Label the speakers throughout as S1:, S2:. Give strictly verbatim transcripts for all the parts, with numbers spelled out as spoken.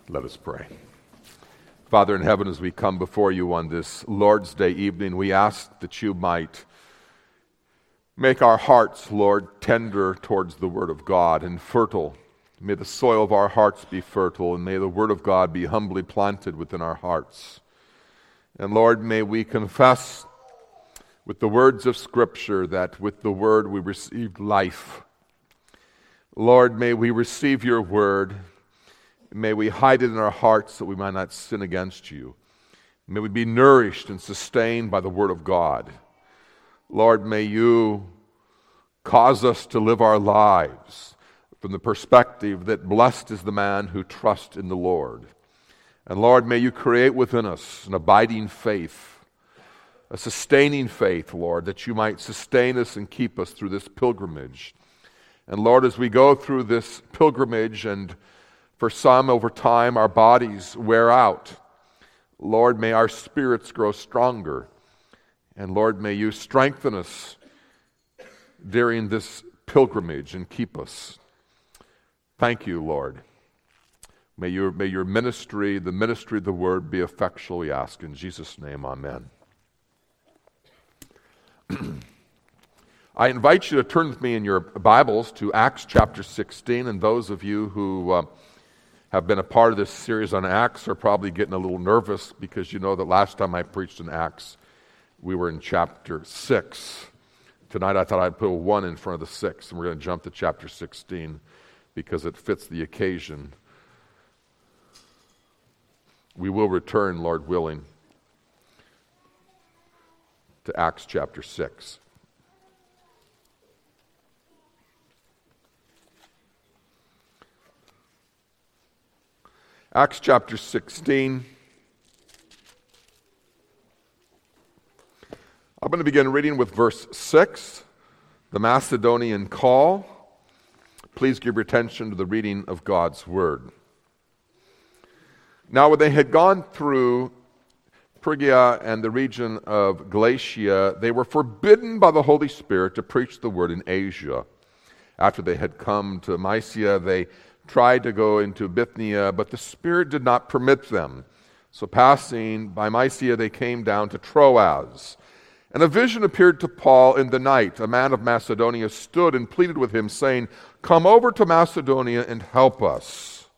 S1: Let us pray. Father in heaven, as we come before you on this Lord's Day evening, we ask that you might make our hearts, Lord, tender towards the Word of God and fertile. May the soil of our hearts be fertile, and may the Word of God be humbly planted within our hearts. And Lord, may we confess with the words of Scripture that with the Word we received life. Lord, may we receive your Word. May we hide it in our hearts that we might not sin against you. May we be nourished and sustained by the Word of God. Lord, may you cause us to live our lives from the perspective that blessed is the man who trusts in the Lord. And Lord, may you create within us an abiding faith, a sustaining faith, Lord, that you might sustain us and keep us through this pilgrimage. And Lord, as we go through this pilgrimage, and for some over time our bodies wear out, Lord, may our spirits grow stronger. And Lord, may you strengthen us during this pilgrimage and keep us. Thank you, Lord. May your, may your ministry, the ministry of the word, be effectual, we ask. In Jesus' name, amen. I invite you to turn with me in your Bibles to Acts chapter sixteen, and those of you who uh, have been a part of this series on Acts are probably getting a little nervous because you know that last time I preached in Acts, we were in chapter six. Tonight I thought I'd put a one in front of the six, and we're going to jump to chapter sixteen because it fits the occasion. We will return, Lord willing, to Acts chapter six. Acts chapter sixteen. I'm going to begin reading with verse six, the Macedonian call. Please give your attention to the reading of God's word. Now when they had gone through Phrygia and the region of Galatia, they were forbidden by the Holy Spirit to preach the word in Asia. After they had come to Mysia, they tried to go into Bithynia, but the Spirit did not permit them. So passing by Mysia, they came down to Troas. And a vision appeared to Paul in the night. A man of Macedonia stood and pleaded with him, saying, "Come over to Macedonia and help us."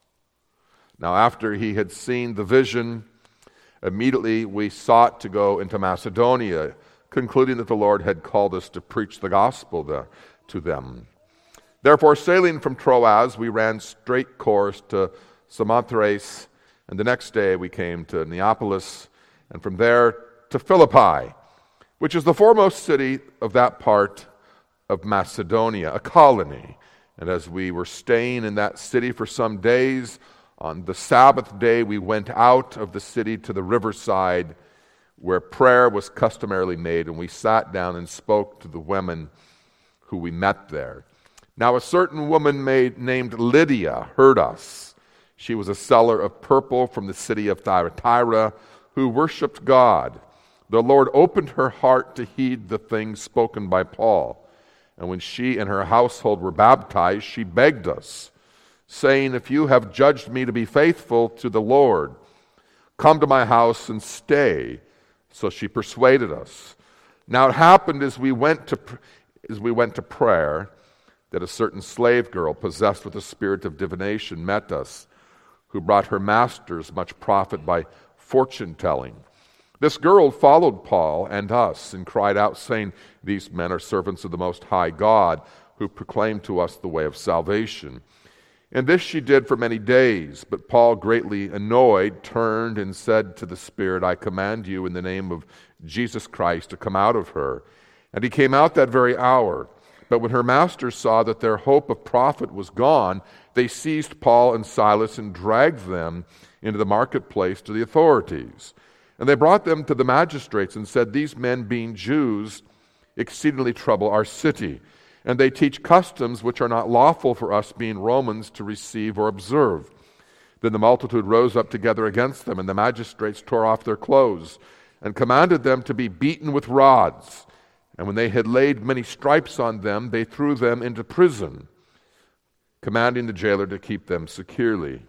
S1: Now after he had seen the vision, immediately we sought to go into Macedonia, concluding that the Lord had called us to preach the gospel there to them. Therefore, sailing from Troas, we ran straight course to Samothrace, and the next day we came to Neapolis, and from there to Philippi, which is the foremost city of that part of Macedonia, a colony. And as we were staying in that city for some days, on the Sabbath day we went out of the city to the riverside, where prayer was customarily made, and we sat down and spoke to the women who we met there. Now a certain woman made, named Lydia heard us. She was a seller of purple from the city of Thyatira, who worshipped God. The Lord opened her heart to heed the things spoken by Paul. And when she and her household were baptized, she begged us, saying, "If you have judged me to be faithful to the Lord, come to my house and stay." So she persuaded us. Now it happened as we went to as we went to prayer, that a certain slave girl possessed with the spirit of divination met us, who brought her masters much profit by fortune-telling. This girl followed Paul and us and cried out, saying, "These men are servants of the Most High God, who proclaim to us the way of salvation." And this she did for many days. But Paul, greatly annoyed, turned and said to the spirit, "I command you in the name of Jesus Christ to come out of her." And he came out that very hour. But when her masters saw that their hope of profit was gone, they seized Paul and Silas and dragged them into the marketplace to the authorities. And they brought them to the magistrates and said, "These men, being Jews, exceedingly trouble our city, and they teach customs which are not lawful for us, being Romans, to receive or observe." Then the multitude rose up together against them, and the magistrates tore off their clothes and commanded them to be beaten with rods. And when they had laid many stripes on them, they threw them into prison, commanding the jailer to keep them securely.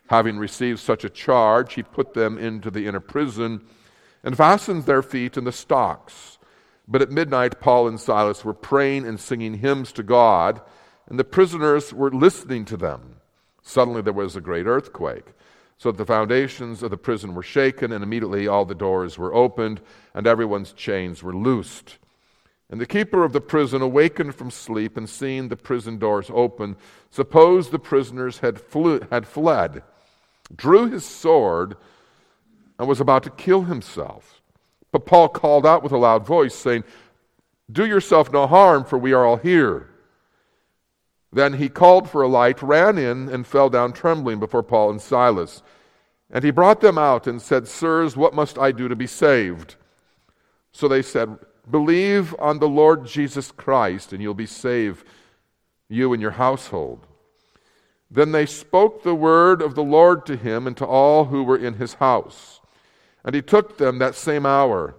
S1: Having received such a charge, he put them into the inner prison and fastened their feet in the stocks. But at midnight, Paul and Silas were praying and singing hymns to God, and the prisoners were listening to them. Suddenly there was a great earthquake, so that the foundations of the prison were shaken, and immediately all the doors were opened, and everyone's chains were loosed. And the keeper of the prison awakened from sleep, and seeing the prison doors open, supposed the prisoners had, flew, had fled, drew his sword, and was about to kill himself. But Paul called out with a loud voice, saying, "Do yourself no harm, for we are all here." Then he called for a light, ran in, and fell down trembling before Paul and Silas. And he brought them out and said, "Sirs, what must I do to be saved?" So they said, "Believe on the Lord Jesus Christ, and you'll be saved, you and your household." Then they spoke the word of the Lord to him and to all who were in his house. And he took them that same hour,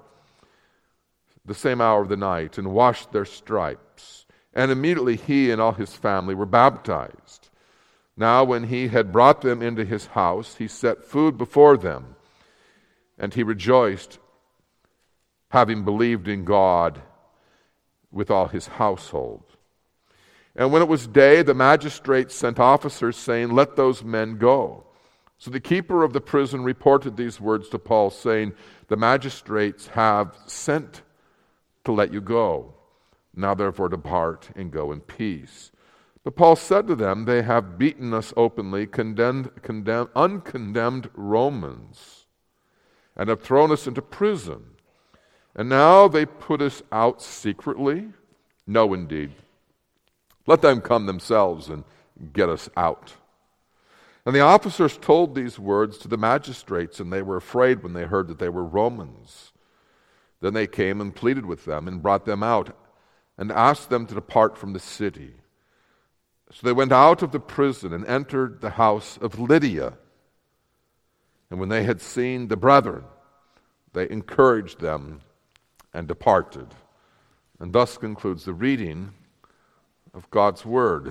S1: the same hour of the night, and washed their stripes. And immediately he and all his family were baptized. Now when he had brought them into his house, he set food before them, and he rejoiced, having believed in God with all his household. And when it was day, the magistrates sent officers, saying, "Let those men go." So the keeper of the prison reported these words to Paul, saying, "The magistrates have sent to let you go. Now therefore depart and go in peace." But Paul said to them, "They have beaten us openly, condemned, condemned, uncondemned Romans, and have thrown us into prison. And now they put us out secretly? No, indeed. Let them come themselves and get us out." And the officers told these words to the magistrates, and they were afraid when they heard that they were Romans. Then they came and pleaded with them and brought them out and asked them to depart from the city. So they went out of the prison and entered the house of Lydia. And when they had seen the brethren, they encouraged them and departed. And thus concludes the reading of God's Word.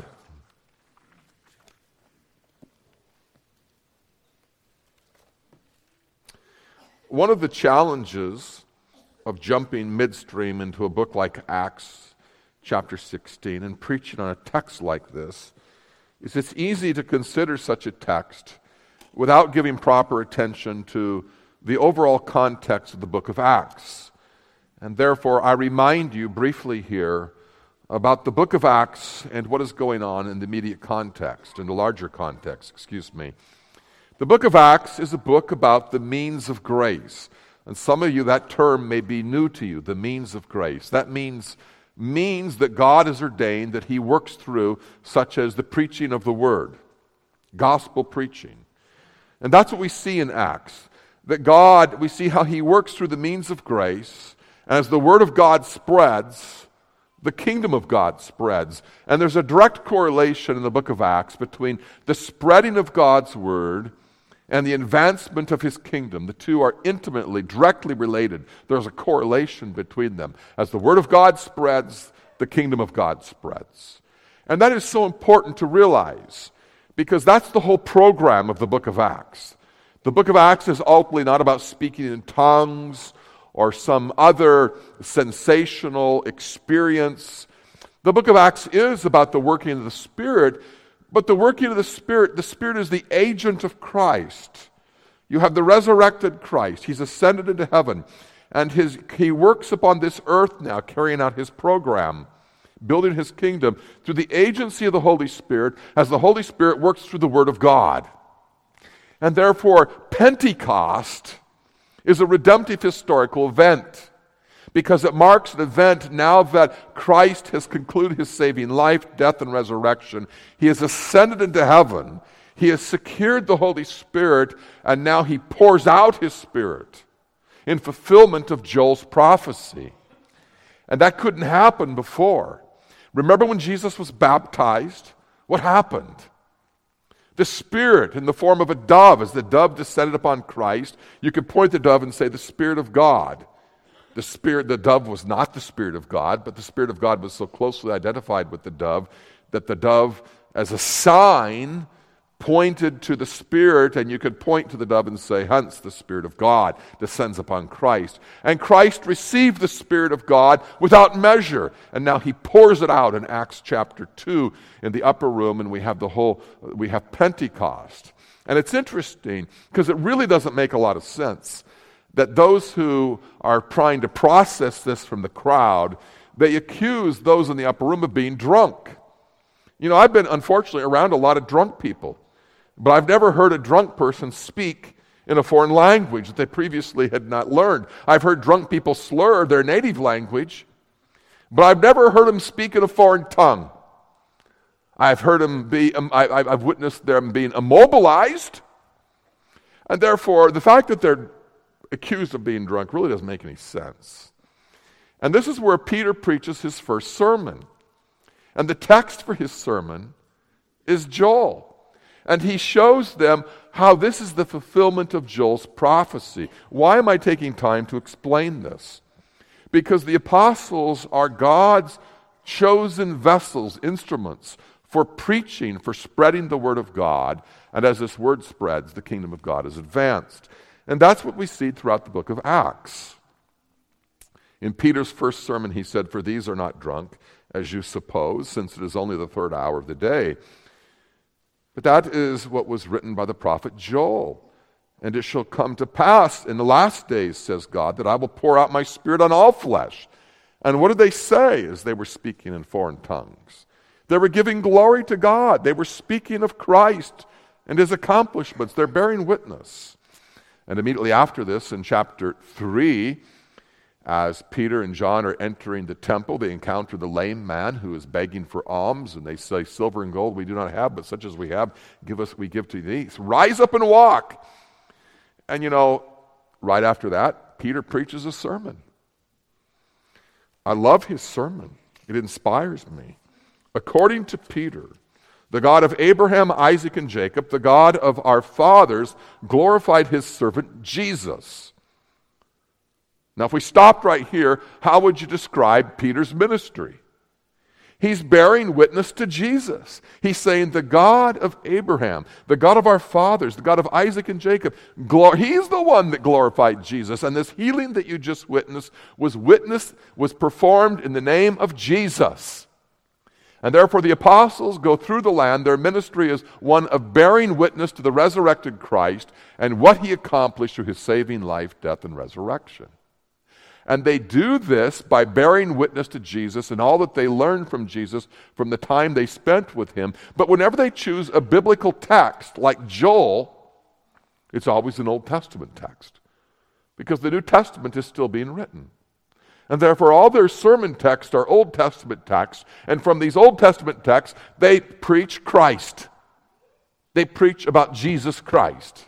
S1: One of the challenges of jumping midstream into a book like Acts chapter sixteen and preaching on a text like this is it's easy to consider such a text without giving proper attention to the overall context of the book of Acts. And therefore, I remind you briefly here about the book of Acts and what is going on in the immediate context, in the larger context, excuse me. The book of Acts is a book about the means of grace. And some of you, that term may be new to you, the means of grace. That means means that God has ordained that he works through, such as the preaching of the word, gospel preaching. And that's what we see in Acts. That God, we see how he works through the means of grace. And as the word of God spreads, the kingdom of God spreads. And there's a direct correlation in the book of Acts between the spreading of God's word and the advancement of his kingdom. The two are intimately, directly related. There's a correlation between them. As the word of God spreads, the kingdom of God spreads. And that is so important to realize, because that's the whole program of the book of Acts. The book of Acts is ultimately not about speaking in tongues or some other sensational experience. The book of Acts is about the working of the Spirit, but the working of the Spirit, the Spirit is the agent of Christ. You have the resurrected Christ. He's ascended into heaven, and his, he works upon this earth now, carrying out his program, building his kingdom through the agency of the Holy Spirit, as the Holy Spirit works through the Word of God. And therefore, Pentecost is a redemptive historical event, because it marks an event now that Christ has concluded his saving life, death, and resurrection. He has ascended into heaven. He has secured the Holy Spirit, and now he pours out his Spirit in fulfillment of Joel's prophecy. And that couldn't happen before. Remember when Jesus was baptized? What happened? The Spirit, in the form of a dove, as the dove descended upon Christ, you could point the dove and say, the Spirit of God. The Spirit, the dove was not the Spirit of God, but the Spirit of God was so closely identified with the dove that the dove, as a sign pointed to the Spirit, and you could point to the dove and say, hence the Spirit of God descends upon Christ. And Christ received the Spirit of God without measure, and now he pours it out in Acts chapter two in the upper room, and we have the whole, we have Pentecost. And it's interesting, because it really doesn't make a lot of sense that those who are trying to process this from the crowd, they accuse those in the upper room of being drunk. You know, I've been, unfortunately, around a lot of drunk people. But I've never heard a drunk person speak in a foreign language that they previously had not learned. I've heard drunk people slur their native language, but I've never heard them speak in a foreign tongue. I've heard them be, um, I, I've witnessed them being immobilized, and therefore the fact that they're accused of being drunk really doesn't make any sense. And this is where Peter preaches his first sermon. And the text for his sermon is Joel. And he shows them how this is the fulfillment of Joel's prophecy. Why am I taking time to explain this? Because the apostles are God's chosen vessels, instruments for preaching, for spreading the word of God. And as this word spreads, the kingdom of God is advanced. And that's what we see throughout the book of Acts. In Peter's first sermon, he said, "For these are not drunk, as you suppose, since it is only the third hour of the day." But that is what was written by the prophet Joel. "And it shall come to pass in the last days, says God, that I will pour out my Spirit on all flesh." And what did they say as they were speaking in foreign tongues? They were giving glory to God. They were speaking of Christ and his accomplishments. They're bearing witness. And immediately after this, in chapter three, as Peter and John are entering the temple, they encounter the lame man who is begging for alms, and they say, "Silver and gold we do not have, but such as we have, give us, we give to thee. So rise up and walk." And you know, right after that, Peter preaches a sermon. I love his sermon. It inspires me. "According to Peter, the God of Abraham, Isaac, and Jacob, the God of our fathers, glorified his servant Jesus." Now, if we stopped right here, how would you describe Peter's ministry? He's bearing witness to Jesus. He's saying, the God of Abraham, the God of our fathers, the God of Isaac and Jacob, glor- he's the one that glorified Jesus. And this healing that you just witnessed was witnessed, was performed in the name of Jesus. And therefore the apostles go through the land. Their ministry is one of bearing witness to the resurrected Christ and what he accomplished through his saving life, death, and resurrection. And they do this by bearing witness to Jesus and all that they learned from Jesus from the time they spent with him. But whenever they choose a biblical text like Joel, it's always an Old Testament text, because the New Testament is still being written. And therefore all their sermon texts are Old Testament texts, and from these Old Testament texts they preach Christ. They preach about Jesus Christ.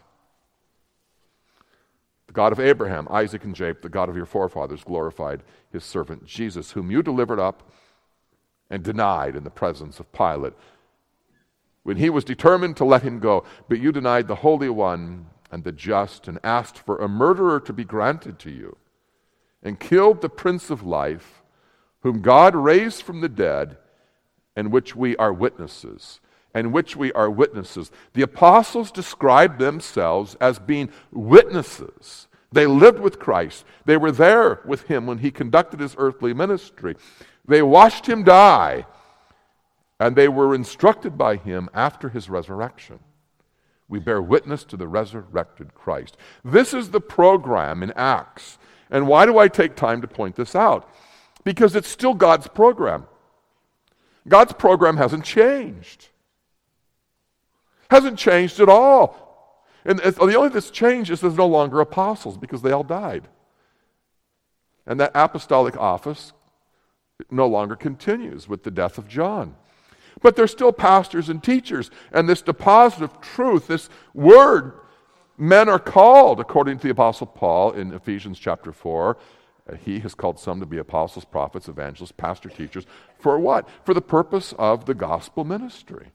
S1: "The God of Abraham, Isaac, and Jacob, the God of your forefathers, glorified his servant Jesus, whom you delivered up and denied in the presence of Pilate, when he was determined to let him go. But you denied the Holy One and the just, and asked for a murderer to be granted to you, and killed the Prince of Life, whom God raised from the dead, and which we are witnesses." And which we are witnesses. The apostles described themselves as being witnesses. They lived with Christ. They were there with him when he conducted his earthly ministry. They watched him die, and they were instructed by him after his resurrection. We bear witness to the resurrected Christ. This is the program in Acts. And why do I take time to point this out? Because it's still God's program. God's program hasn't changed. Hasn't changed at all. And the only thing that's changed is there's no longer apostles, because they all died. And that apostolic office no longer continues with the death of John. But there's still pastors and teachers, and this deposit of truth, this word, men are called, according to the Apostle Paul in Ephesians chapter four. He has called some to be apostles, prophets, evangelists, pastor, teachers. For what? For the purpose of the gospel ministry.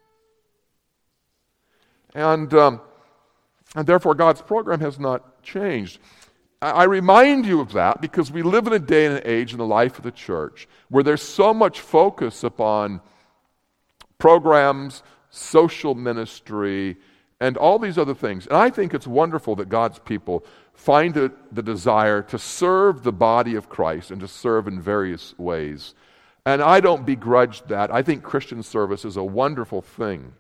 S1: And, um, and therefore God's program has not changed. I, I remind you of that because we live in a day and an age in the life of the church where there's so much focus upon programs, social ministry, and all these other things. And I think it's wonderful that God's people find it, the desire to serve the body of Christ and to serve in various ways. And I don't begrudge that. I think Christian service is a wonderful thing.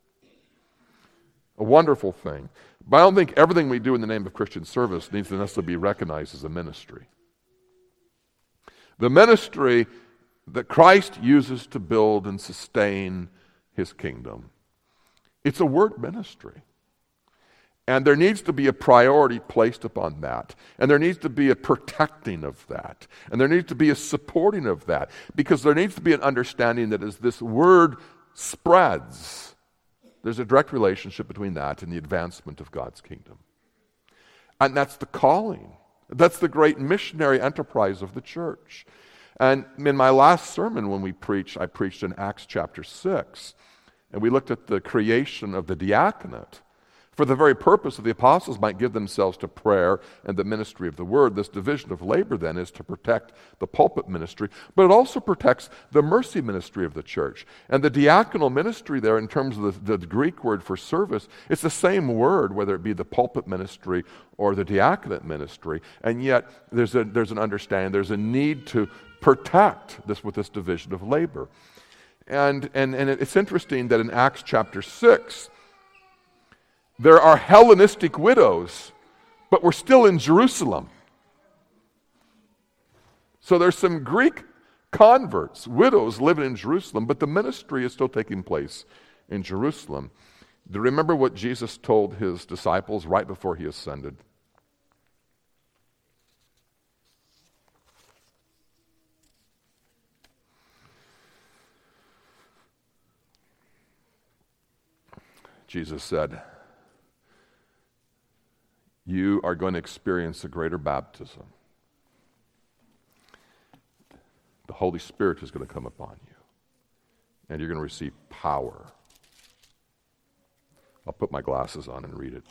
S1: A wonderful thing. But I don't think everything we do in the name of Christian service needs to necessarily be recognized as a ministry. The ministry that Christ uses to build and sustain his kingdom, it's a word ministry. And there needs to be a priority placed upon that. And there needs to be a protecting of that. And there needs to be a supporting of that. Because there needs to be an understanding that as this word spreads, there's a direct relationship between that and the advancement of God's kingdom. And that's the calling. That's the great missionary enterprise of the church. And in my last sermon when we preached, I preached in Acts chapter six. And we looked at the creation of the diaconate. For the very purpose that the apostles might give themselves to prayer and the ministry of the word, this division of labor then is to protect the pulpit ministry, but it also protects the mercy ministry of the church. And the diaconal ministry there, in terms of the, the Greek word for service, it's the same word, whether it be the pulpit ministry or the diaconate ministry, and yet there's a, there's an understanding, there's a need to protect this with this division of labor. And, and, and it's interesting that in Acts chapter six, there are Hellenistic widows, but we're still in Jerusalem. So there's some Greek converts, widows living in Jerusalem, but the ministry is still taking place in Jerusalem. Do you remember what Jesus told his disciples right before he ascended? Jesus said, you are going to experience a greater baptism. The Holy Spirit is going to come upon you, and you're going to receive power. I'll put my glasses on and read it.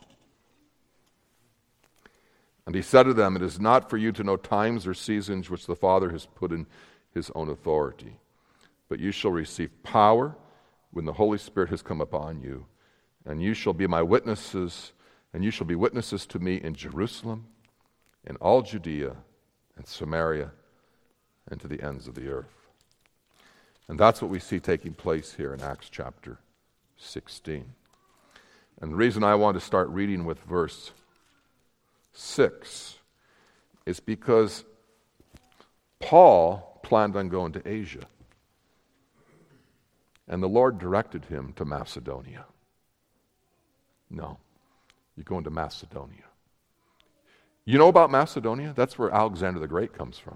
S1: And he said to them, it is not for you to know times or seasons which the Father has put in his own authority, but you shall receive power when the Holy Spirit has come upon you, and you shall be my witnesses. And you shall be witnesses to me in Jerusalem, in all Judea, and Samaria, and to the ends of the earth. And that's what we see taking place here in Acts chapter sixteen. And the reason I want to start reading with verse six is because Paul planned on going to Asia. And the Lord directed him to Macedonia. No. You're going to Macedonia. You know about Macedonia? That's where Alexander the Great comes from.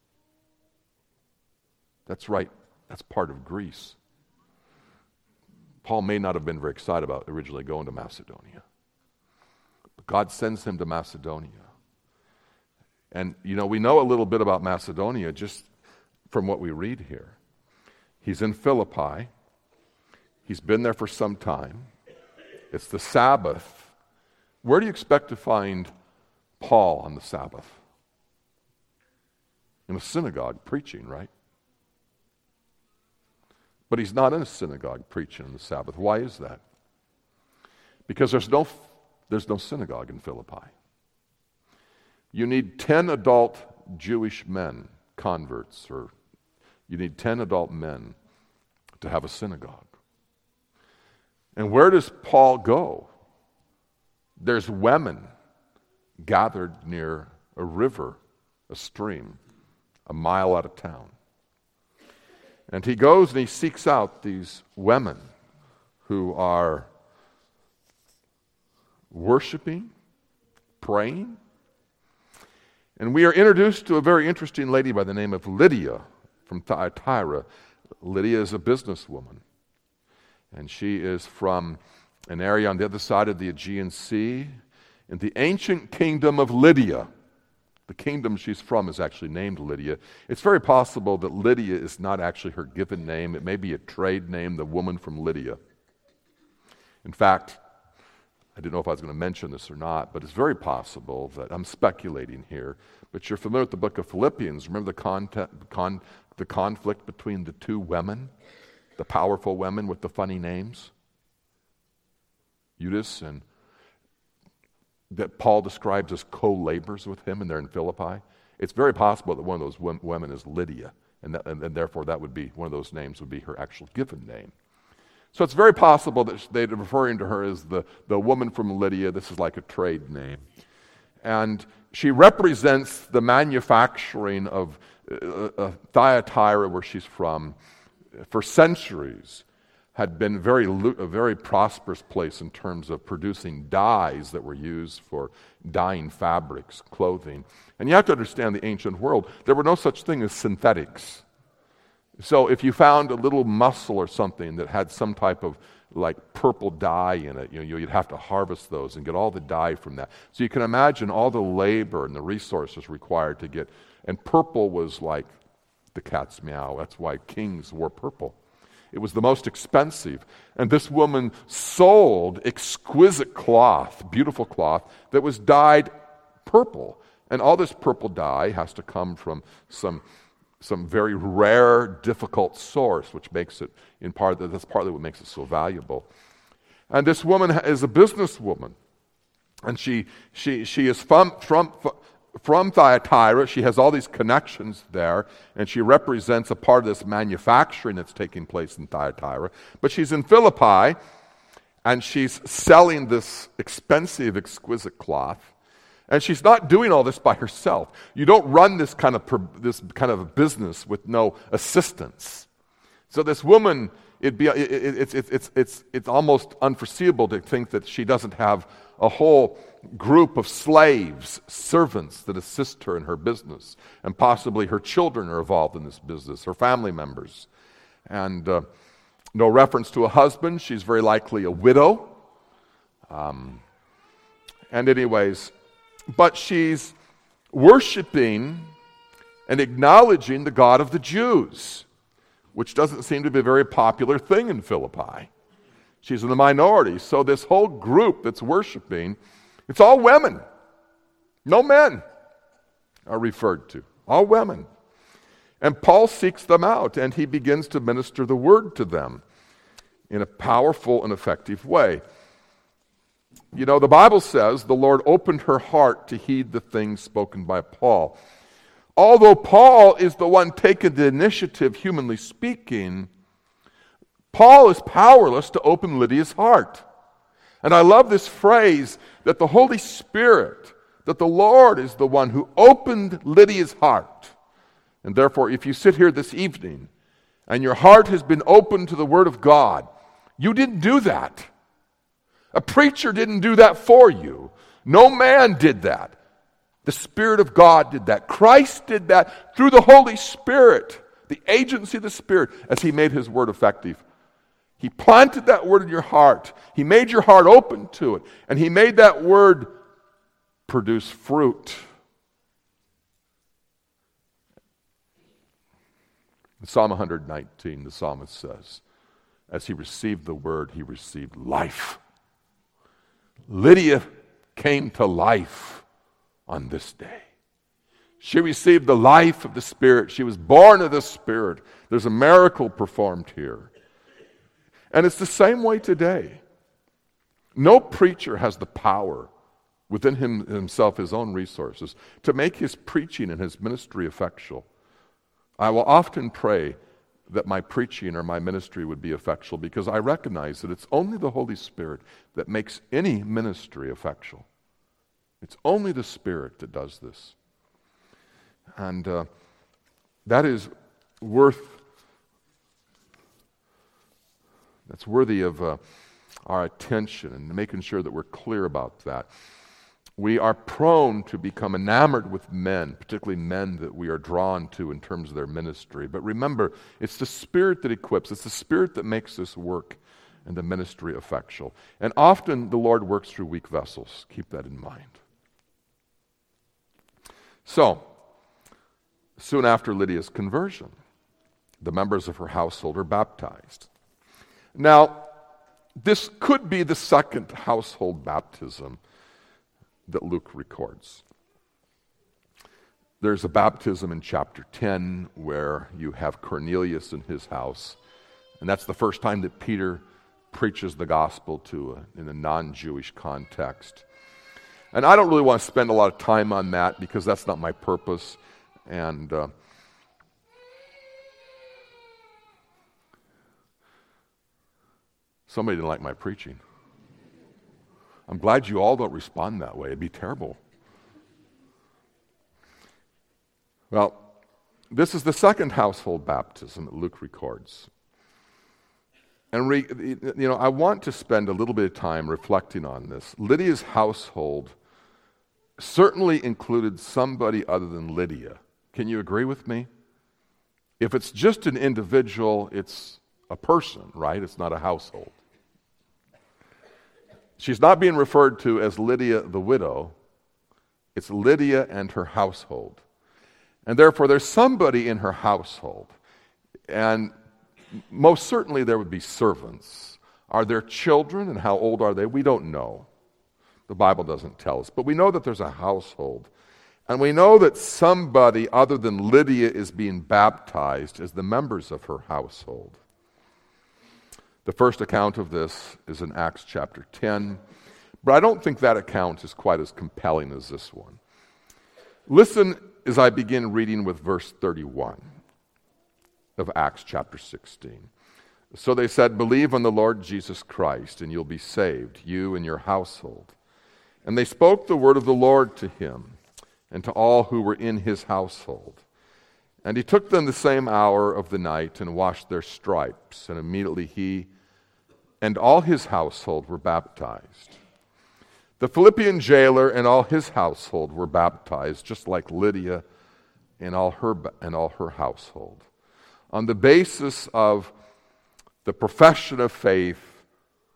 S1: That's right. That's part of Greece. Paul may not have been very excited about originally going to Macedonia. But God sends him to Macedonia. And, you know, we know a little bit about Macedonia just from what we read here. He's in Philippi. He's been there for some time. It's the Sabbath. Where do you expect to find Paul on the Sabbath? In a synagogue preaching, right? But he's not in a synagogue preaching on the Sabbath. Why is that? Because there's no, there's no synagogue in Philippi. You need ten adult Jewish men, converts, or you need ten adult men to have a synagogue. And where does Paul go? There's women gathered near a river, a stream, a mile out of town. And he goes and he seeks out these women who are worshiping, praying. And we are introduced to a very interesting lady by the name of Lydia from Thyatira. Lydia is a businesswoman. And she is from an area on the other side of the Aegean Sea, in the ancient kingdom of Lydia. The kingdom she's from is actually named Lydia. It's very possible that Lydia is not actually her given name. It may be a trade name, the woman from Lydia. In fact, I didn't know if I was going to mention this or not, but it's very possible that, I'm speculating here, but you're familiar with the book of Philippians. Remember the, content, con, the conflict between the two women, the powerful women with the funny names? Eutychus, and that Paul describes as co-laborers with him, and they're in Philippi. It's very possible that one of those women is Lydia, and, that, and, and therefore that would be, one of those names would be her actual given name. So it's very possible that they're referring to her as the, the woman from Lydia. This is like a trade name. And she represents the manufacturing of uh, uh, Thyatira, where she's from, for centuries had been very a very prosperous place in terms of producing dyes that were used for dyeing fabrics, clothing. And you have to understand the ancient world, there were no such thing as synthetics. So if you found a little mussel or something that had some type of like purple dye in it, you know, you'd have to harvest those and get all the dye from that. So you can imagine all the labor and the resources required to get, and purple was like the cat's meow. That's why kings wore purple. It was the most expensive. And this woman sold exquisite cloth, beautiful cloth, that was dyed purple. And all this purple dye has to come from some some very rare, difficult source, which makes it, in part, that's partly what makes it so valuable. And this woman is a businesswoman. And she she she is from from from Thyatira. She has all these connections there, and she represents a part of this manufacturing that's taking place in Thyatira. But she's in Philippi, and she's selling this expensive, exquisite cloth. And she's not doing all this by herself. You don't run this kind of this kind of business with no assistance. So this woman, it'd be, it, it, it's it's it's it's it's almost unforeseeable to think that she doesn't have a whole group of slaves, servants that assist her in her business, and possibly her children are involved in this business, her family members. And uh, no reference to a husband. She's very likely a widow. Um, and anyways, but she's worshiping and acknowledging the God of the Jews, which doesn't seem to be a very popular thing in Philippi. She's in the minority. So this whole group that's worshiping, it's all women. No men are referred to. All women. And Paul seeks them out, and he begins to minister the word to them in a powerful and effective way. You know, the Bible says the Lord opened her heart to heed the things spoken by Paul. Although Paul is the one taking the initiative, humanly speaking, Paul is powerless to open Lydia's heart. And I love this phrase that the Holy Spirit, that the Lord is the one who opened Lydia's heart. And therefore, if you sit here this evening and your heart has been opened to the Word of God, you didn't do that. A preacher didn't do that for you. No man did that. The Spirit of God did that. Christ did that through the Holy Spirit, the agency of the Spirit, as He made His Word effective. He planted that Word in your heart. He made your heart open to it. And He made that Word produce fruit. In Psalm one nineteen, the psalmist says, as he received the Word, he received life. Lydia came to life on this day. She received the life of the Spirit. She was born of the Spirit. There's a miracle performed here. And it's the same way today. No preacher has the power within him, himself, his own resources, to make his preaching and his ministry effectual. I will often pray that my preaching or my ministry would be effectual, because I recognize that it's only the Holy Spirit that makes any ministry effectual. It's only the Spirit that does this. And uh, that is worth, that's worthy of uh, our attention and making sure that we're clear about that. We are prone to become enamored with men, particularly men that we are drawn to in terms of their ministry. But remember, it's the Spirit that equips. It's the Spirit that makes this work and the ministry effectual. And often the Lord works through weak vessels. Keep that in mind. So, soon after Lydia's conversion, the members of her household are baptized. Now, this could be the second household baptism that Luke records. There's a baptism in chapter ten where you have Cornelius in his house, and that's the first time that Peter preaches the gospel to a, in a non-Jewish context. And I don't really want to spend a lot of time on that because that's not my purpose. And uh, somebody didn't like my preaching. I'm glad you all don't respond that way. It'd be terrible. Well, this is the second household baptism that Luke records. And re, you know, I want to spend a little bit of time reflecting on this. Lydia's household certainly included somebody other than Lydia. Can you agree with me? If it's just an individual, it's a person, right? It's not a household. She's not being referred to as Lydia the widow. It's Lydia and her household. And therefore, there's somebody in her household. And most certainly there would be servants. Are there children, and how old are they? We don't know. The Bible doesn't tell us. But we know that there's a household. And we know that somebody other than Lydia is being baptized as the members of her household. The first account of this is in Acts chapter ten. But I don't think that account is quite as compelling as this one. Listen as I begin reading with verse thirty-one of Acts chapter sixteen. So they said, "Believe on the Lord Jesus Christ, and you'll be saved, you and your household." And they spoke the word of the Lord to him and to all who were in his household. And he took them the same hour of the night and washed their stripes, and immediately he and all his household were baptized. The Philippian jailer and all his household were baptized, just like Lydia and all her and all her household, on the basis of the profession of faith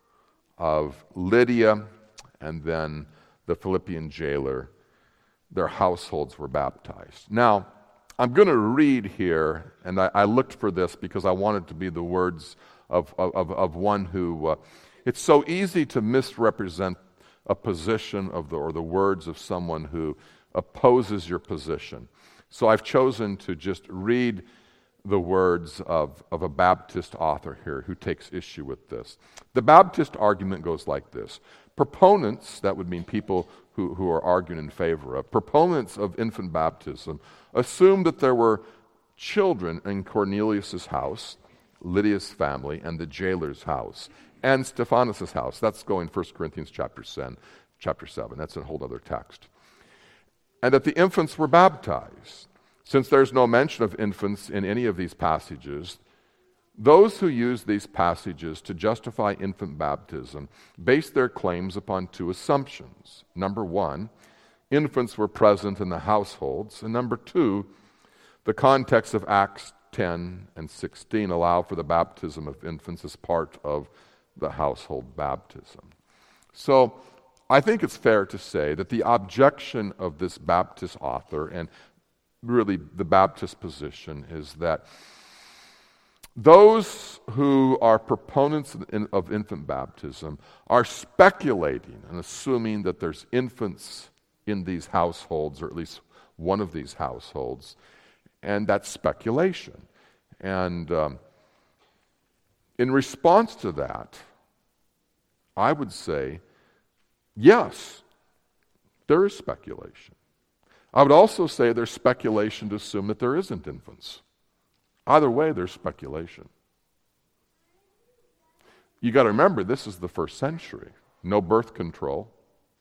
S1: of Lydia and then the Philippian jailer. Their households were baptized. Now, I'm going to read here, and I, I looked for this because I wanted to be the words of, of, of one who, uh, it's so easy to misrepresent a position of the, or the words of someone who opposes your position. So I've chosen to just read the words of, of a Baptist author here who takes issue with this. The Baptist argument goes like this. Proponents, that would mean people who, who are arguing in favor of, proponents of infant baptism assume that there were children in Cornelius' house, Lydia's family, and the jailer's house, and Stephanas' house. That's going First Corinthians chapter seven. That's a whole other text. And that the infants were baptized. Since there's no mention of infants in any of these passages, those who use these passages to justify infant baptism base their claims upon two assumptions. Number one, infants were present in the households. And number two, the context of Acts ten and sixteen allow for the baptism of infants as part of the household baptism. So I think it's fair to say that the objection of this Baptist author, and really the Baptist position, is that those who are proponents of infant baptism are speculating and assuming that there's infants in these households, or at least one of these households, and that's speculation. And um, in response to that, I would say, yes, there is speculation. I would also say there's speculation to assume that there isn't infants. Either way, there's speculation. You got to remember, this is the first century. No birth control.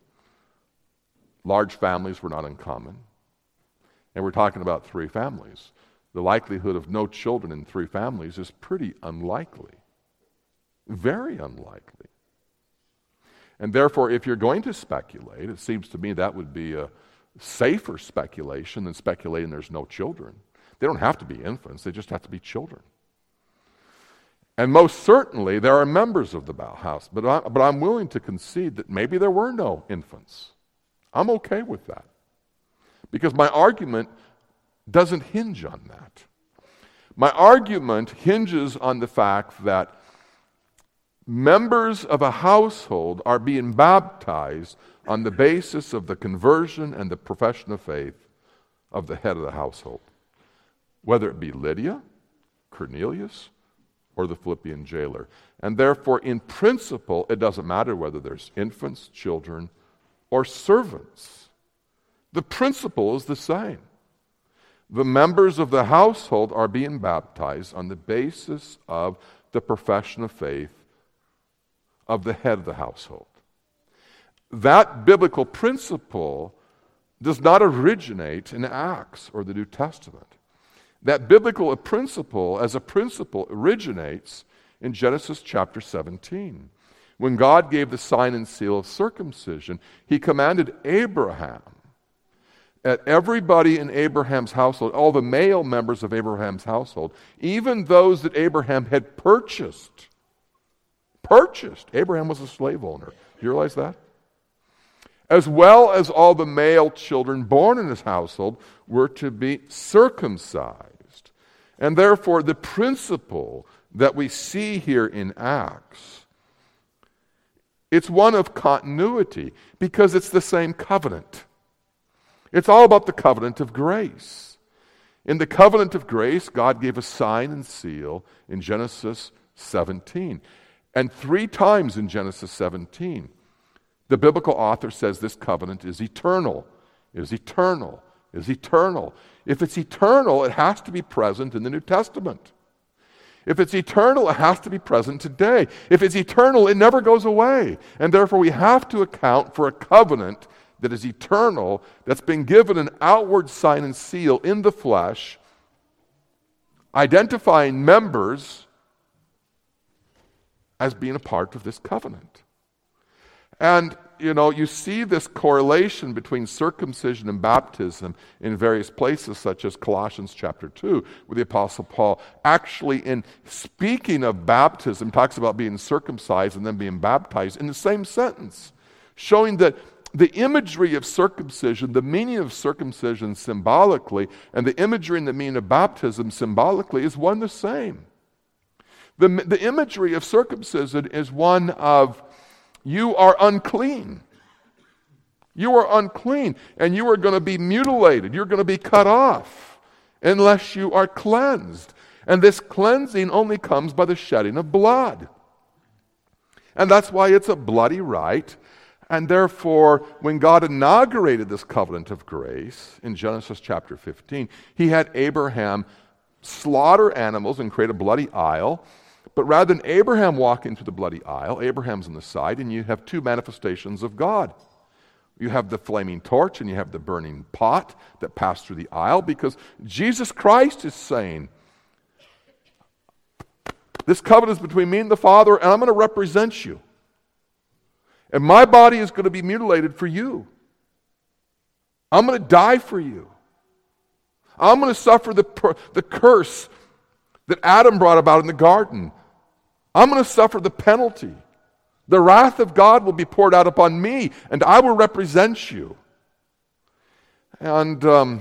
S1: Large families were not uncommon. And we're talking about three families. The likelihood of no children in three families is pretty unlikely. Very unlikely. And therefore, if you're going to speculate, it seems to me that would be a safer speculation than speculating there's no children. They don't have to be infants, they just have to be children. And most certainly, there are members of the house, but, I, but I'm willing to concede that maybe there were no infants. I'm okay with that. Because my argument doesn't hinge on that. My argument hinges on the fact that members of a household are being baptized on the basis of the conversion and the profession of faith of the head of the household. Whether it be Lydia, Cornelius, or the Philippian jailer. And therefore, in principle, it doesn't matter whether there's infants, children, or servants. The principle is the same. The members of the household are being baptized on the basis of the profession of faith of the head of the household. That biblical principle does not originate in Acts or the New Testament. That biblical principle, as a principle, originates in Genesis chapter seventeen. When God gave the sign and seal of circumcision, he commanded Abraham, at everybody in Abraham's household, all the male members of Abraham's household, even those that Abraham had purchased, purchased. Abraham was a slave owner. Do you realize that? As well as all the male children born in his household were to be circumcised. And therefore, the principle that we see here in Acts, it's one of continuity because it's the same covenant. It's all about the covenant of grace. In the covenant of grace, God gave a sign and seal in Genesis seventeen. And three times in Genesis seventeen, the biblical author says this covenant is eternal, is eternal, is eternal. If it's eternal, it has to be present in the New Testament. If it's eternal, it has to be present today. If it's eternal, it never goes away. And therefore, we have to account for a covenant that is eternal, that's been given an outward sign and seal in the flesh, identifying members as being a part of this covenant. And, you know, you see this correlation between circumcision and baptism in various places, such as Colossians chapter two, where the Apostle Paul actually, in speaking of baptism, talks about being circumcised and then being baptized in the same sentence, showing that the imagery of circumcision, the meaning of circumcision symbolically, and the imagery and the meaning of baptism symbolically is one the same. The, the imagery of circumcision is one of, you are unclean. You are unclean, and you are going to be mutilated. You're going to be cut off unless you are cleansed. And this cleansing only comes by the shedding of blood. And that's why it's a bloody rite. And therefore, when God inaugurated this covenant of grace in Genesis chapter fifteen, he had Abraham slaughter animals and create a bloody aisle. But rather than Abraham walk into the bloody aisle, Abraham's on the side, and you have two manifestations of God. You have the flaming torch and you have the burning pot that pass through the aisle, because Jesus Christ is saying, this covenant is between me and the Father, and I'm going to represent you. And my body is going to be mutilated for you. I'm going to die for you. I'm going to suffer the, the curse that Adam brought about in the garden. I'm going to suffer the penalty. The wrath of God will be poured out upon me, and I will represent you. And, um,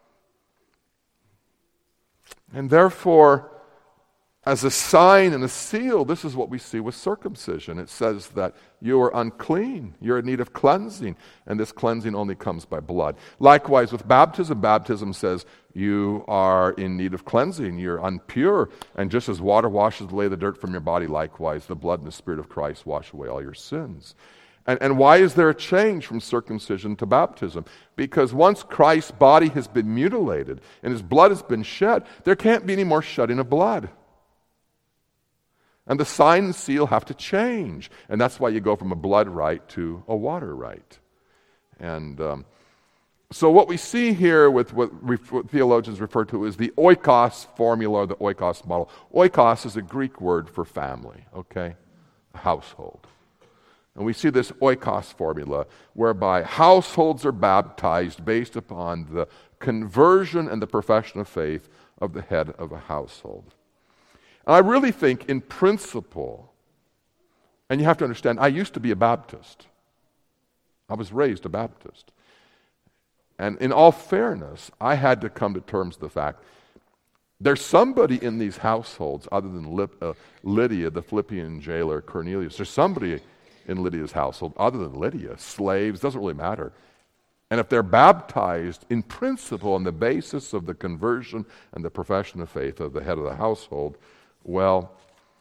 S1: and therefore, as a sign and a seal, this is what we see with circumcision. It says that you are unclean, you're in need of cleansing, and this cleansing only comes by blood. Likewise, with baptism, baptism says you are in need of cleansing, you're impure, and just as water washes away the dirt from your body, likewise, the blood and the Spirit of Christ wash away all your sins. And, and why is there a change from circumcision to baptism? Because once Christ's body has been mutilated and his blood has been shed, there can't be any more shedding of blood. And the sign and seal have to change. And that's why you go from a blood rite to a water rite. And um, so what we see here with what, ref- what theologians refer to as the oikos formula, or the oikos model. Oikos is a Greek word for family, okay? A household. And we see this oikos formula whereby households are baptized based upon the conversion and the profession of faith of the head of a household. And I really think in principle, and you have to understand, I used to be a Baptist. I was raised a Baptist. And in all fairness, I had to come to terms with the fact there's somebody in these households other than Lip, uh, Lydia, the Philippian jailer, Cornelius. There's somebody in Lydia's household other than Lydia. Slaves, doesn't really matter. And if they're baptized in principle on the basis of the conversion and the profession of faith of the head of the household, well,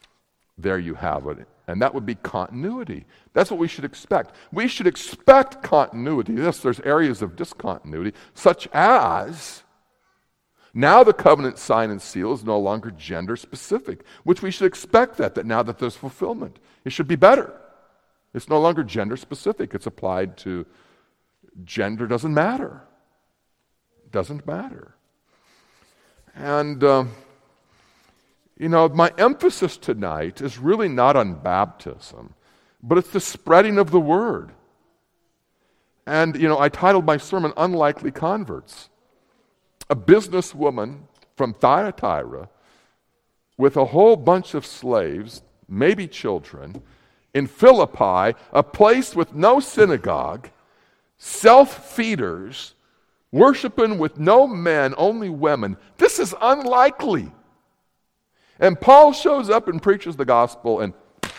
S1: there you have it. And that would be continuity. That's what we should expect. We should expect continuity. Yes, there's areas of discontinuity, such as now the covenant sign and seal is no longer gender specific, which we should expect that, that now that there's fulfillment. It should be better. It's no longer gender specific. It's applied to gender doesn't matter. Doesn't matter. And, uh, you know, my emphasis tonight is really not on baptism, but it's the spreading of the word. And, you know, I titled my sermon, Unlikely Converts. A businesswoman from Thyatira with a whole bunch of slaves, maybe children, in Philippi, a place with no synagogue, self-feeders, worshiping with no men, only women. This is unlikely. And Paul shows up and preaches the gospel, and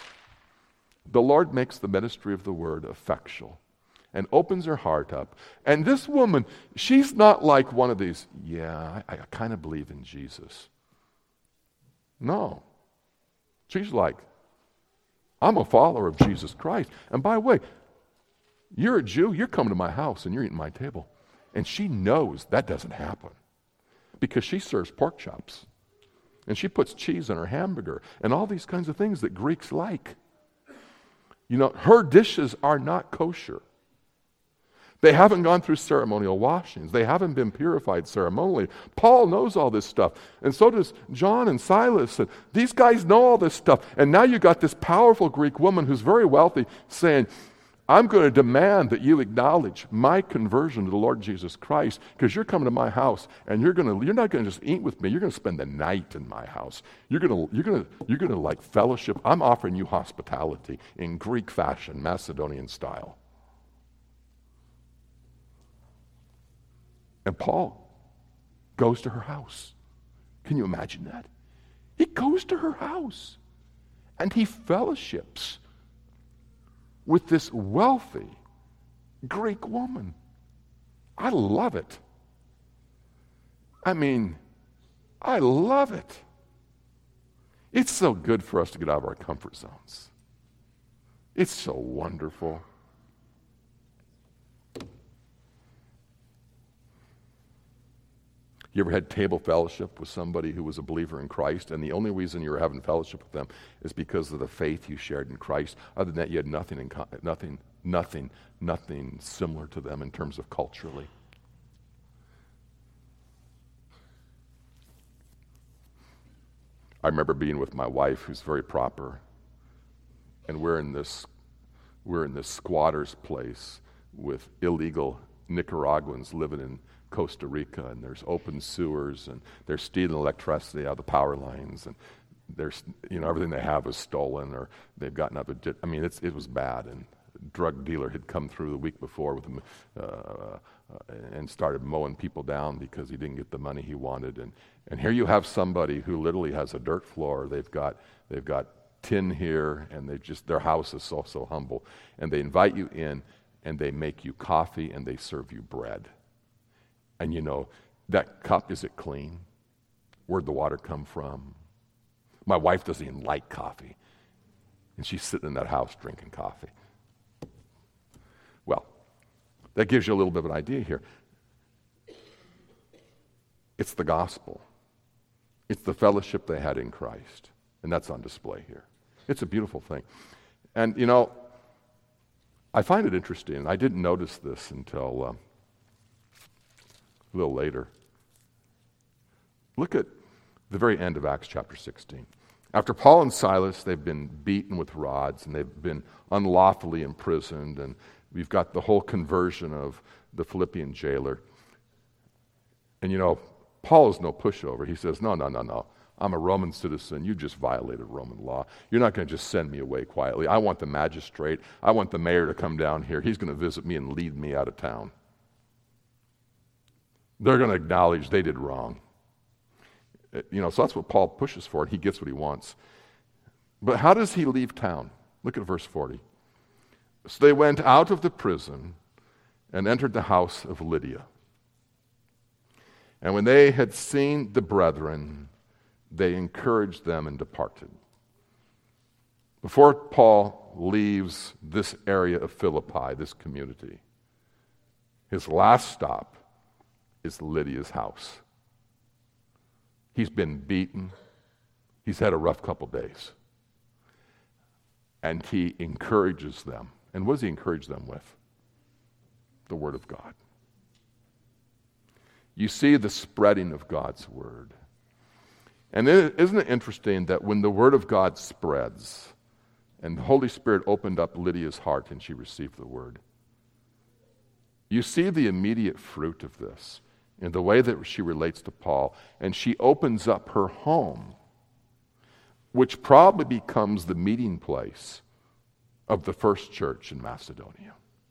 S1: the Lord makes the ministry of the word effectual and opens her heart up. And this woman, she's not like one of these, yeah, I, I kind of believe in Jesus. No. She's like, I'm a follower of Jesus Christ. And by the way, you're a Jew, you're coming to my house and you're eating my table. And she knows that doesn't happen because she serves pork chops. And she puts cheese on her hamburger and all these kinds of things that Greeks like. You know, her dishes are not kosher. They haven't gone through ceremonial washings. They haven't been purified ceremonially. Paul knows all this stuff. And so does John and Silas. And these guys know all this stuff. And now you got this powerful Greek woman who's very wealthy saying, I'm going to demand that you acknowledge my conversion to the Lord Jesus Christ because you're coming to my house and you're going to you're not going to just eat with me. You're going to spend the night in my house. You're going to you're going to you're going to like fellowship. I'm offering you hospitality in Greek fashion, Macedonian style. And Paul goes to her house. Can you imagine that? He goes to her house and he fellowships with this wealthy Greek woman. I love it. I mean, I love it. It's so good for us to get out of our comfort zones. It's so wonderful. You ever had table fellowship with somebody who was a believer in Christ, and the only reason you were having fellowship with them is because of the faith you shared in Christ? Other than that, you had nothing in co- nothing, nothing, nothing similar to them in terms of culturally. I remember being with my wife, who's very proper, and we're in this we're in this squatter's place with illegal Nicaraguans living in Costa Rica, and there's open sewers, and they're stealing electricity out of the power lines, and there's, you know, everything they have is stolen, or they've gotten up. A, I mean, it's, it was bad, and a drug dealer had come through the week before with them, uh, uh, and started mowing people down because he didn't get the money he wanted, and and here you have somebody who literally has a dirt floor. They've got they've got tin here, and they just their house is so so humble, and they invite you in, and they make you coffee, and they serve you bread. And you know, that cup, is it clean? Where'd the water come from? My wife doesn't even like coffee. And she's sitting in that house drinking coffee. Well, that gives you a little bit of an idea here. It's the gospel. It's the fellowship they had in Christ. And that's on display here. It's a beautiful thing. And, you know, I find it interesting. I didn't notice this until Uh, a little later. Look at the very end of Acts chapter sixteen. After Paul and Silas, they've been beaten with rods and they've been unlawfully imprisoned, and we've got the whole conversion of the Philippian jailer. And you know, Paul is no pushover. He says, no, no, no, no. I'm a Roman citizen. You just violated Roman law. You're not going to just send me away quietly. I want the magistrate. I want the mayor to come down here. He's going to visit me and lead me out of town. They're going to acknowledge they did wrong. You know, so that's what Paul pushes for, and he gets what he wants. But how does he leave town? Look at verse forty. So they went out of the prison and entered the house of Lydia. And when they had seen the brethren, they encouraged them and departed. Before Paul leaves this area of Philippi, this community, his last stop is Lydia's house. He's been beaten. He's had a rough couple days. And he encourages them. And what does he encourage them with? The Word of God. You see the spreading of God's Word. And isn't it interesting that when the Word of God spreads, and the Holy Spirit opened up Lydia's heart and she received the Word, you see the immediate fruit of this in the way that she relates to Paul. And she opens up her home, which probably becomes the meeting place of the first church in Macedonia.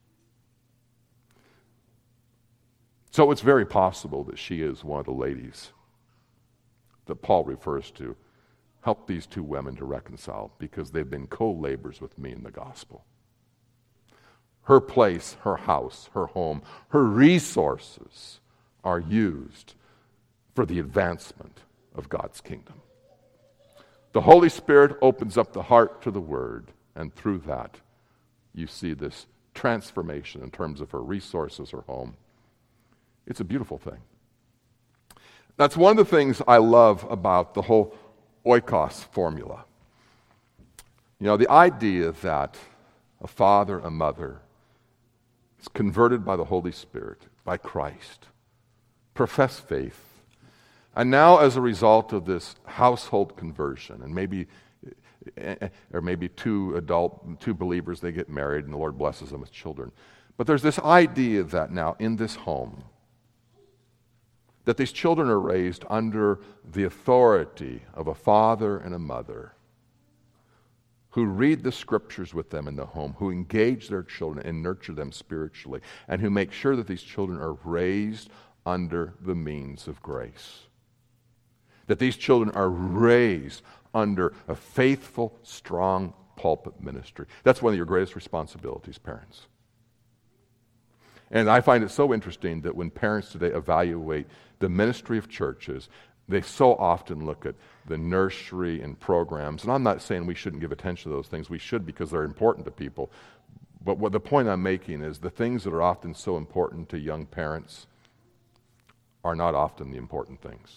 S1: So it's very possible that she is one of the ladies that Paul refers to. Help these two women to reconcile because they've been co-laborers with me in the gospel. Her place, her house, her home, her resources are used for the advancement of God's kingdom. The Holy Spirit opens up the heart to the Word, and through that, you see this transformation in terms of her resources, her home. It's a beautiful thing. That's one of the things I love about the whole oikos formula. You know, the idea that a father, a mother, is converted by the Holy Spirit, by Christ, profess faith, and now as a result of this household conversion, and maybe or maybe two adult, two believers, they get married and the Lord blesses them with children. But there's this idea that now in this home, that these children are raised under the authority of a father and a mother who read the scriptures with them in the home, who engage their children and nurture them spiritually, and who make sure that these children are raised under the means of grace. That these children are raised under a faithful, strong pulpit ministry. That's one of your greatest responsibilities, parents. And I find it so interesting that when parents today evaluate the ministry of churches, they so often look at the nursery and programs. And I'm not saying we shouldn't give attention to those things. We should, because they're important to people. But what the point I'm making is the things that are often so important to young parents are not often the important things.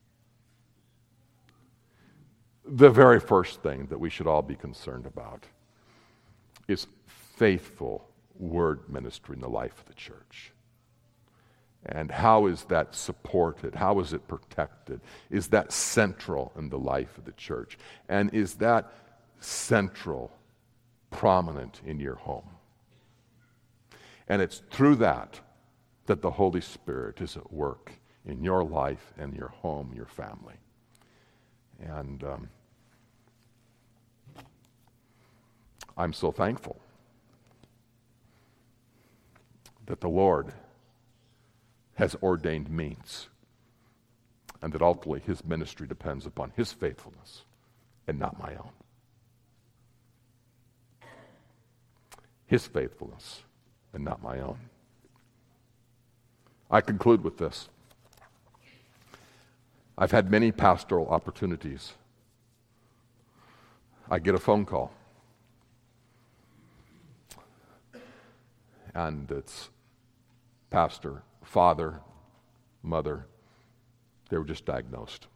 S1: The very first thing that we should all be concerned about is faithful word ministry in the life of the church. And how is that supported? How is it protected? Is that central in the life of the church? And is that central, prominent in your home? And it's through that that the Holy Spirit is at work in your life and your home, your family. And um, I'm so thankful that the Lord has ordained means, and that ultimately his ministry depends upon his faithfulness and not my own. His faithfulness and not my own. I conclude with this. I've had many pastoral opportunities. I get a phone call, and it's pastor, father, mother, they were just diagnosed.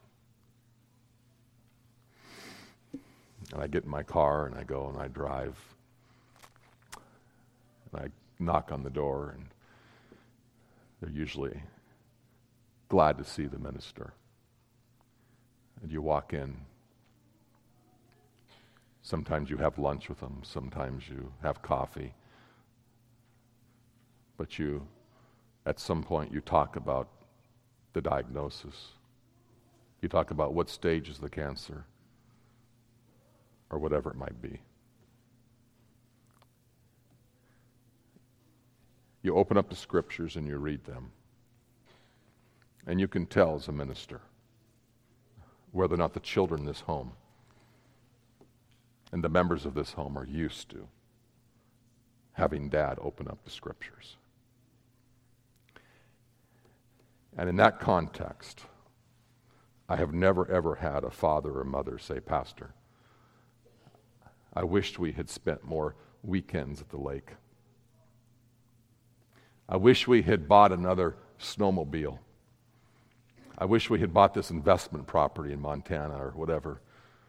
S1: And I get in my car and I go and I drive and I knock on the door, and they're usually glad to see the minister. And you walk in. Sometimes you have lunch with them, sometimes you have coffee. But you, at some point, you talk about the diagnosis. You talk about what stage is the cancer, or whatever it might be. You open up the scriptures and you read them. And you can tell as a minister whether or not the children in this home and the members of this home are used to having dad open up the scriptures. And in that context, I have never ever had a father or mother say, "Pastor, I wished we had spent more weekends at the lake. I wish we had bought another snowmobile. I wish we had bought this investment property in Montana or whatever.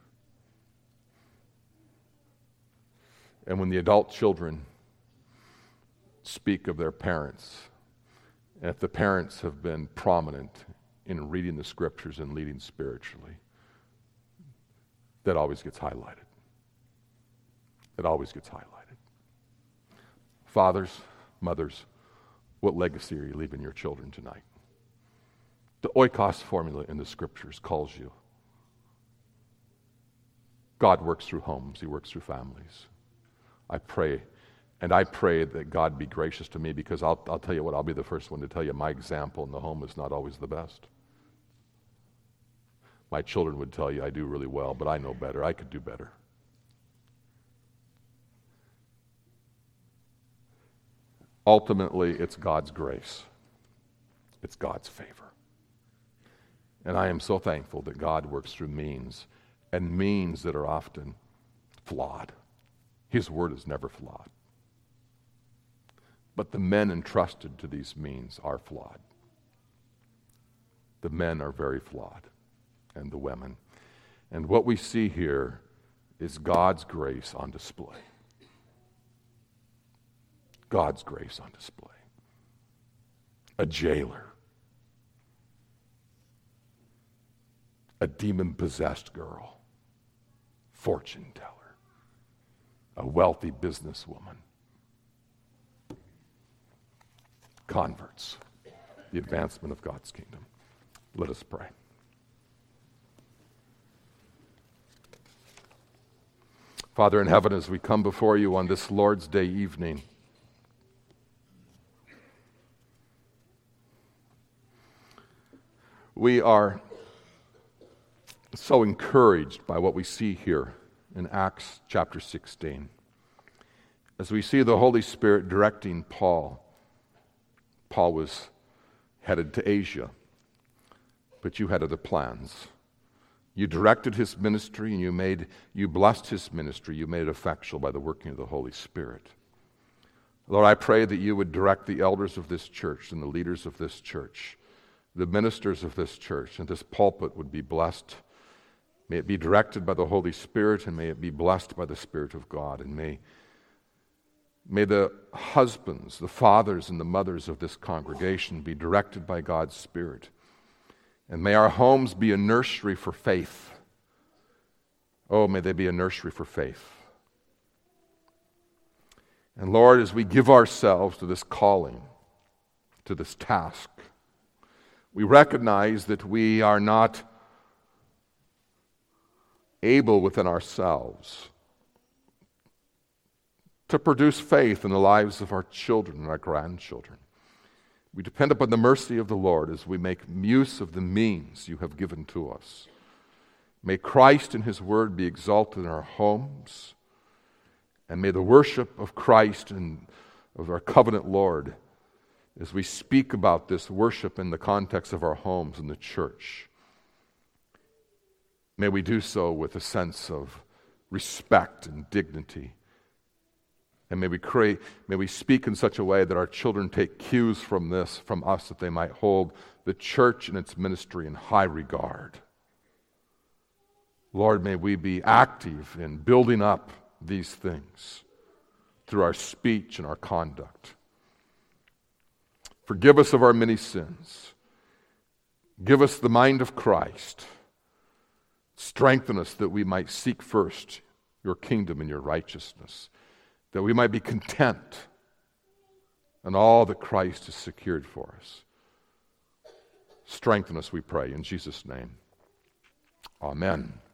S1: And when the adult children speak of their parents, and if the parents have been prominent in reading the scriptures and leading spiritually, that always gets highlighted. It always gets highlighted. Fathers, mothers, what legacy are you leaving your children tonight? The oikos formula in the scriptures calls you. God works through homes. He works through families. I pray, and I pray that God be gracious to me, because I'll, I'll tell you what, I'll be the first one to tell you my example in the home is not always the best. My children would tell you I do really well, but I know better. I could do better. Ultimately, it's God's grace. It's God's favor. And I am so thankful that God works through means, and means that are often flawed. His word is never flawed. But the men entrusted to these means are flawed. The men are very flawed, and the women. And what we see here is God's grace on display. God's grace on display. A jailer. A demon-possessed girl. Fortune teller. A wealthy businesswoman. Converts. The advancement of God's kingdom. Let us pray. Father in heaven, as we come before you on this Lord's Day evening, we are so encouraged by what we see here in Acts chapter sixteen. As we see the Holy Spirit directing Paul, Paul was headed to Asia, but you had other plans. You directed his ministry, and you made, you blessed his ministry. You made it effectual by the working of the Holy Spirit. Lord, I pray that you would direct the elders of this church and the leaders of this church, the ministers of this church, and this pulpit would be blessed. May it be directed by the Holy Spirit, and may it be blessed by the Spirit of God. And may, may the husbands, the fathers, and the mothers of this congregation be directed by God's Spirit. And may our homes be a nursery for faith. Oh, may they be a nursery for faith. And Lord, as we give ourselves to this calling, to this task, we recognize that we are not able within ourselves to produce faith in the lives of our children and our grandchildren. We depend upon the mercy of the Lord as we make use of the means you have given to us. May Christ and his word be exalted in our homes, and may the worship of Christ and of our covenant Lord, as we speak about this worship in the context of our homes and the church, may we do so with a sense of respect and dignity. And may we create, may we speak in such a way that our children take cues from this, from us, that they might hold the church and its ministry in high regard. Lord, may we be active in building up these things through our speech and our conduct. Forgive us of our many sins. Give us the mind of Christ. Strengthen us that we might seek first your kingdom and your righteousness, that we might be content in all that Christ has secured for us. Strengthen us, we pray, in Jesus' name. Amen.